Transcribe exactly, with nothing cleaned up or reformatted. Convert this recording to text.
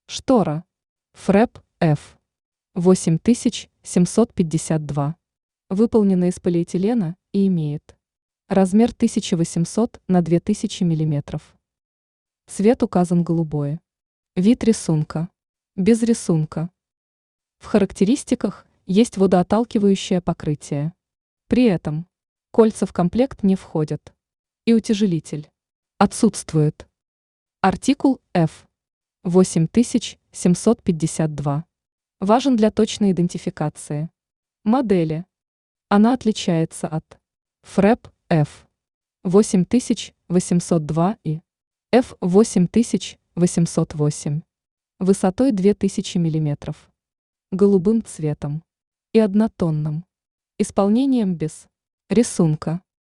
Штора. Фрэп F восемь тысяч семьсот пятьдесят два. Выполнена из полиэтилена и имеет размер тысяча восемьсот на две тысячи миллиметров. Цвет указан голубой. Вид рисунка. Без рисунка. В характеристиках есть водоотталкивающее покрытие. При этом кольца в комплект не входят. И утяжелитель отсутствует. Артикул F восемь тысяч семьсот пятьдесят два. Важен для точной идентификации модели. Она отличается от Фрэп F восемь тысяч восемьсот два и F восемь тысяч восемьсот восемь высотой две тысячи миллиметров, голубым цветом и однотонным исполнением без рисунка.